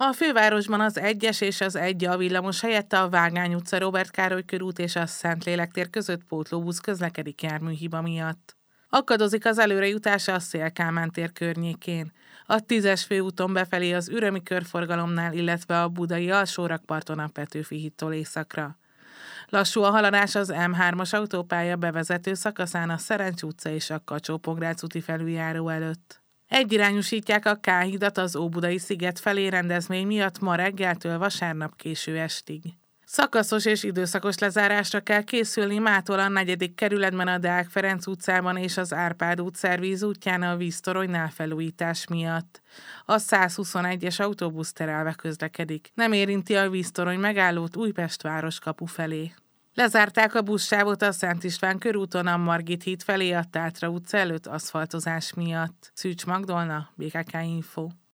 A fővárosban az 1-es és az 1A villamos helyett a Vágány utca, Róbert Károly körút és a Szentlélek tér között pótlóbusz közlekedik járműhiba miatt. Akadozik az előrejutása a Széll-Kálmán tér környékén. A 10-es főúton befelé az Ürömi körforgalomnál, illetve a budai alsórakparton a Petőfi hídtól északra. Lassú a haladás az M3-as autópálya bevezető szakaszán a Szerencs utca és a Kacsó-Pongrác úti felüljáró előtt. Egyirányúsítják a K-hidat az Óbudai sziget felé rendezvény miatt ma reggeltől vasárnap késő estig. Szakaszos és időszakos lezárásra kell készülni mától a 4. kerületben a Deák Ferenc utcában és az Árpád út szervíz útján a víztoronynál felújítás miatt. A 121-es autóbusz terelve közlekedik. Nem érinti a víztorony megállót Újpest városkapu felé. Lezárták a buszsávot a Szent István körúton a Margit híd felé a Tátra utca előtt aszfaltozás miatt. Szűcs Magdolna, BKK Info.